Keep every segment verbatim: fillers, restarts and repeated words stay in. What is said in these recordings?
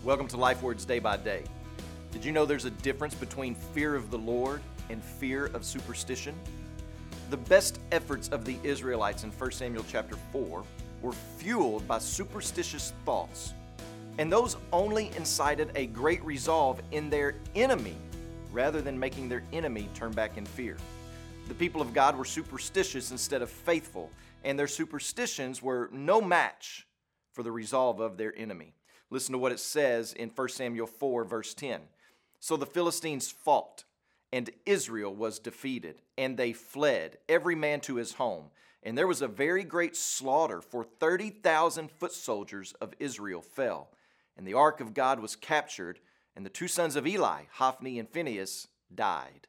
Welcome to Life Words Day by Day. Did you know there's a difference between fear of the Lord and fear of superstition? The best efforts of the Israelites in First Samuel chapter four were fueled by superstitious thoughts, and those only incited a great resolve in their enemy rather than making their enemy turn back in fear. The people of God were superstitious instead of faithful, and their superstitions were no match for the resolve of their enemy. Listen to what it says in First Samuel four, verse ten. So the Philistines fought, and Israel was defeated, and they fled, every man to his home. And there was a very great slaughter, for thirty thousand foot soldiers of Israel fell. And the ark of God was captured, and the two sons of Eli, Hophni and Phinehas, died.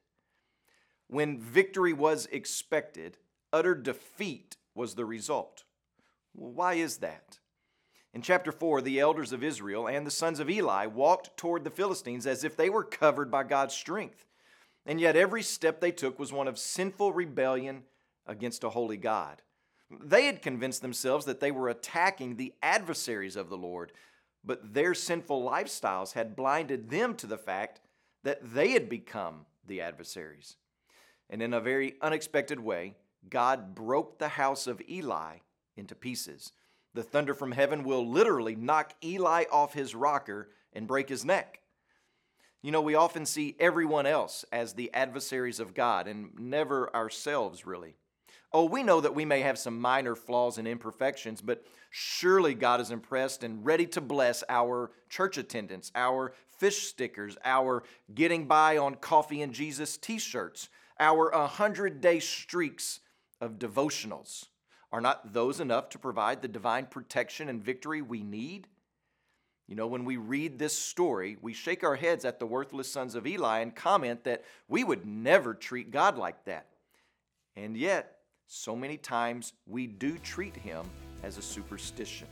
When victory was expected, utter defeat was the result. Well, why is that? In chapter four, the elders of Israel and the sons of Eli walked toward the Philistines as if they were covered by God's strength. And yet every step they took was one of sinful rebellion against a holy God. They had convinced themselves that they were attacking the adversaries of the Lord, but their sinful lifestyles had blinded them to the fact that they had become the adversaries. And in a very unexpected way, God broke the house of Eli into pieces. The thunder from heaven will literally knock Eli off his rocker and break his neck. You know, we often see everyone else as the adversaries of God and never ourselves, really. Oh, we know that we may have some minor flaws and imperfections, but surely God is impressed and ready to bless our church attendance, our fish stickers, our getting by on coffee and Jesus t-shirts, our hundred-day streaks of devotionals. Are not those enough to provide the divine protection and victory we need? You know, when we read this story, we shake our heads at the worthless sons of Eli and comment that we would never treat God like that. And yet, so many times we do treat him as a superstition.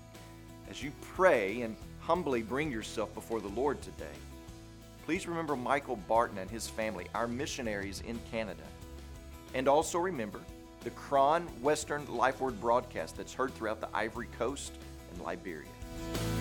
As you pray and humbly bring yourself before the Lord today, please remember Michael Barton and his family, our missionaries in Canada. And also remember the Kron Western Life Word broadcast that's heard throughout the Ivory Coast and Liberia.